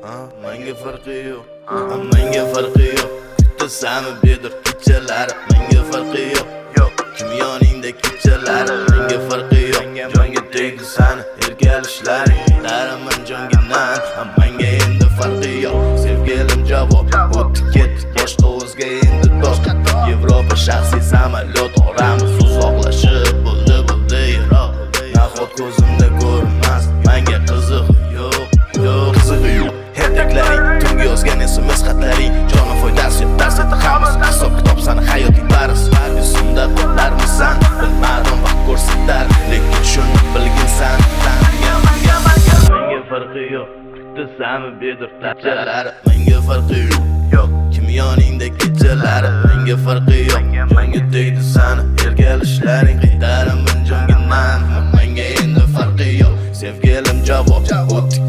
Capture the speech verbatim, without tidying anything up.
Menga farqi yo'q, menga farqi yo'q. Kutasanmi bedir kechalari, menga farqi yo'q. Yo'q, kim yoningda kechalari, menga farqi yo'q. Jonga tegdi sani ergalishlaring, daraman jonginan, menga endi farqi yo'q. Sevgilim javob, o'tdi ketdi boshqa o'zga endi do'st. Yevropa shaxsiy samolyot oramiz uzoqlashib bo'ldi bo'ldi yiroq. Nahot ko'zimda ko'rinmas, menga qiziq yo'q, yo'q qizig'i yo'q. Herdaklaring, tungi yozgan sms xatlaring, jonim foydasi yo'q, dars etdi hammasi. Hisob kitob sani hayoting baris, yuzimda qotlarmisan, bilmadim vaqt ko'rsatar, lekin shuni bilginsan. Menga farqi yo'q, kutasanmi bedir kechalari, menga farqi yo'q. Yo'q, kim yoningda kechalari, menga farqi yo'q. Jonga tegdi sani ergalishlaring, qaytaraman jonginan, menga endi farqi yo'q. Sevgilim javob, o'tdi